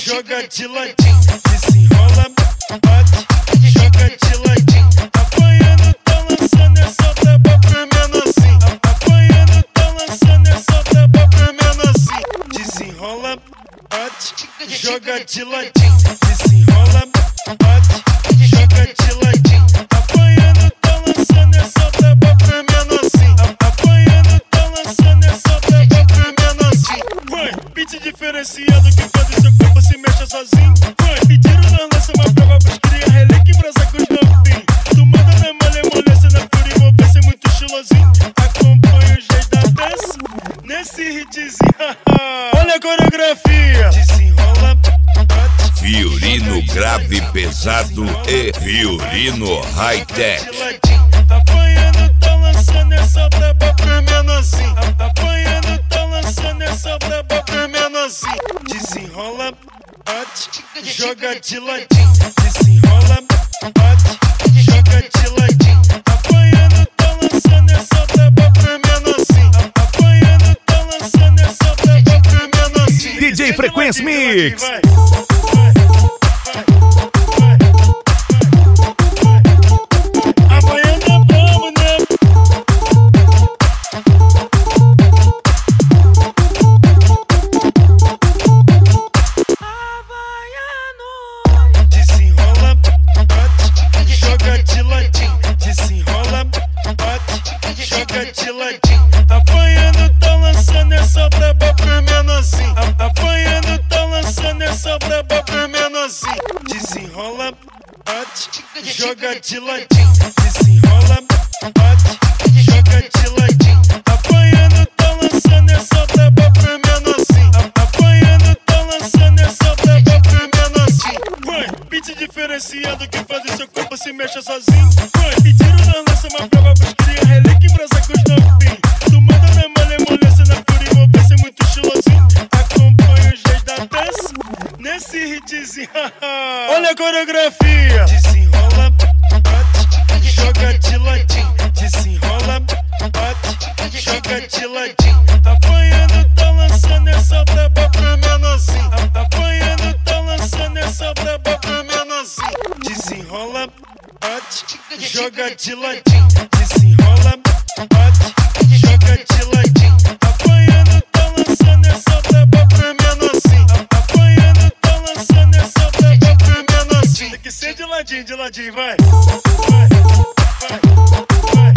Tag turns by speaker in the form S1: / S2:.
S1: joga de ladinho, desenrola, bate, joga de ladinho. Apanhando, tá lançando essa taba pra menorzinho. Apanhando, tá lançando essa taba pra menorzinho. Desenrola, bate, joga de ladinho, desenrola, bate, joga de ladinho. Apanhando, tá lançando essa taba pra menorzinho. Apanhando, tá lançando essa taba pra menorzinho. Vai, beat diferenciado que faz o seu corpo se mexa sozinho. Vai, pediram na lança uma prova pros cria, relé que brasa com os novinhos. Tu manda na malemolência, na pura envolvência, muito estilosinho. Acompanha o jeito da dança, nesse hitzinho. Olha a coreografia. Desenrola, bate.
S2: Violino grave pesado e violino high-tech.
S1: Apanhando, tá lançando essa braba pra menorzinho. Apanhando, tá lançando essa braba pra menorzinho. Desenrola, bate, joga de ladinho. Desenrola, bate, joga de ladinho. Apanhando, tá lançando essa braba pra menorzinho. Apanhando, tá lançando essa braba pra menorzinho.
S3: DJ Frequência Mix.
S1: Apanhando, tá lançando essa braba pra menorzinho. Apanhando, tá lançando essa braba pra menorzinho. Desenrola, bate, joga de ladinho. Desenrola, bate, joga de ladinho. Apanhando, tá lançando essa braba pra menorzinho. Apanhando, tá lançando essa braba pra menorzinho. Vai, beat diferenciado que faz o seu corpo se mexa sozinho. Vai, pediram na lança uma prova pros cria, relé que brasa com os novinhos. Tu manda na malemolência, na pura envolvência, muito estilosinho. Acompanha o jeito da dança, nesse hitzinho. Olha a coreografia. Desenrola, bate, joga de ladinho. Desenrola, bate, joga de ladinho. Apanhando, tá lançando essa braba pra menorzinho. Apanhando, tá lançando essa braba pra menorzinho. Desenrola, bate, joga de ladinho. Desenrola, bate, joga de ladinho. Apanhando, tá lançando essa braba pra menorzinho. Apanhando, tá lançando essa braba pra menorzinho. Tem que ser de ladinho, vai. Vai, vai, vai.